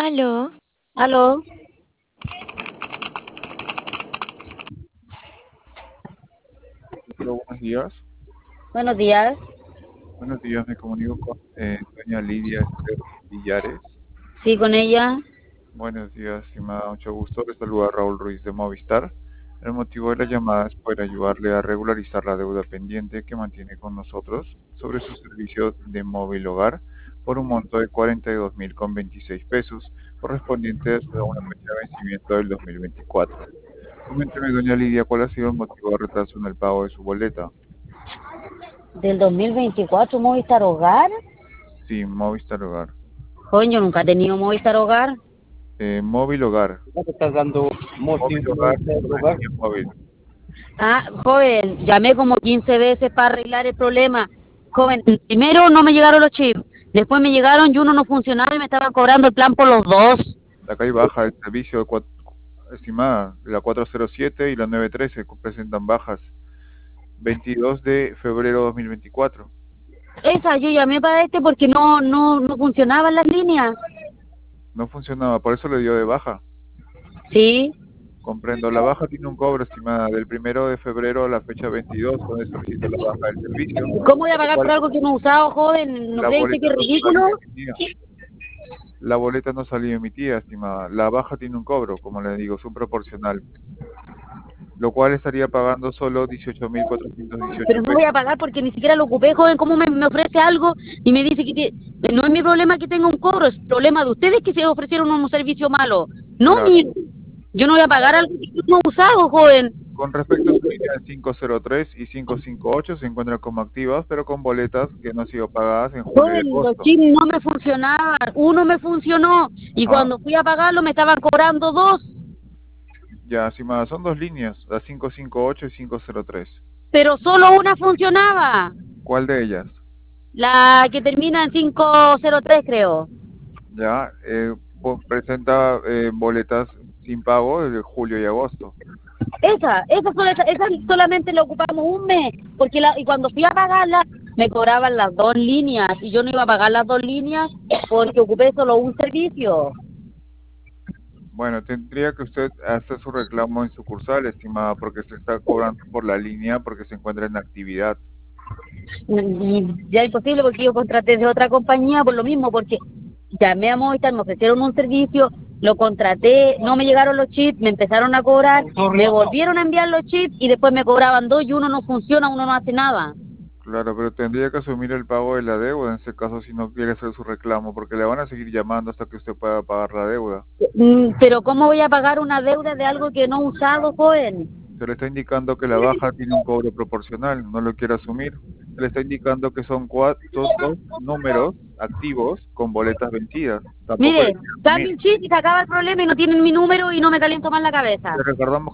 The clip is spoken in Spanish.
Aló, Aló, Hola, buenos días. buenos días. Buenos días, me comunico con doña Lidia Esther Villares. Sí, con ella. Buenos días, y me da mucho gusto. Le saluda Raúl Ruiz de Movistar. El motivo de la llamada es poder ayudarle a regularizar la deuda pendiente que mantiene con nosotros sobre su servicio de móvil hogar por un monto de 42.026 pesos, correspondientes a una fecha de vencimiento del 2024. Coménteme, doña Lidia, ¿cuál ha sido el motivo de retraso en el pago de su boleta? Del 2024, Movistar Hogar. Sí, Movistar Hogar. Joven, yo nunca he tenido Movistar Hogar. Móvil hogar. Ya te estás dando Móvil motivos hogar es de una lugar. línea móvil. Ah, joven, llamé como 15 veces para arreglar el problema. Joven, primero no me llegaron los chips, después me llegaron y uno no funcionaba y me estaban cobrando el plan por los dos. Acá hay baja el servicio estimada, la 407 y la 913 presentan bajas. 22 de febrero 2024. Esa, yo llamé para porque no funcionaban las líneas. No funcionaba, por eso le dio de baja. Sí. Comprendo. La baja tiene un cobro, estimada, del 1 de febrero a la fecha 22, donde solicita la baja del servicio, ¿Cómo voy a lo pagar por cual algo que no he usado, joven? ¿No la cree usted que boleta es no ridículo? salió emitida. La boleta no salió emitida, estimada. La baja tiene un cobro, como le digo, es un proporcional, lo cual estaría pagando solo 18.418 Pero no voy a pesos. pagar porque ni siquiera lo ocupé, joven. ¿Cómo me ofrece algo y me dice que no es mi problema que tenga un cobro, es problema de ustedes que se ofrecieron un servicio malo? No Claro. mío. Yo no voy a pagar algo que no he usado, joven. Con respecto a su línea de 503 y 558 se encuentran como activas, pero con boletas que no han sido pagadas en julio y Joven, los agosto. chips no me funcionaban. Uno me funcionó y Ah, cuando fui a pagarlo me estaban cobrando dos, ya, estimada, son dos líneas, la 558 y 503. pero solo una funcionaba. ¿Cuál de ellas? La que termina en 503, creo. Ya, presenta boletas sin pago de julio y agosto. Esa solamente la ocupamos un mes, porque y cuando fui a pagarla me cobraban las dos líneas y yo no iba a pagar las dos líneas porque ocupé solo un servicio. Bueno, tendría que usted hacer su reclamo en sucursal, estimada, porque se está cobrando por la línea porque se encuentra en actividad. Y ya es imposible porque yo contraté de otra compañía por lo mismo, porque llamé a Movistar, me ofrecieron un servicio, lo contraté, no me llegaron los chips, me empezaron a cobrar, me volvieron a enviar los chips y después me cobraban dos y uno no funciona, uno no hace nada. Claro, pero tendría que asumir el pago de la deuda en ese caso si no quiere hacer su reclamo, porque le van a seguir llamando hasta que usted pueda pagar la deuda. Pero ¿cómo voy a pagar una deuda de algo que no he usado, joven? Se le está indicando que la baja tiene un cobro proporcional, no lo quiere asumir. Se le está indicando que son dos números activos con boletas vencidas. Tampoco le Mire, quiere cambio asumir. el chip y se acaba el problema y no tienen mi número y no me caliento más la cabeza. Le recordamos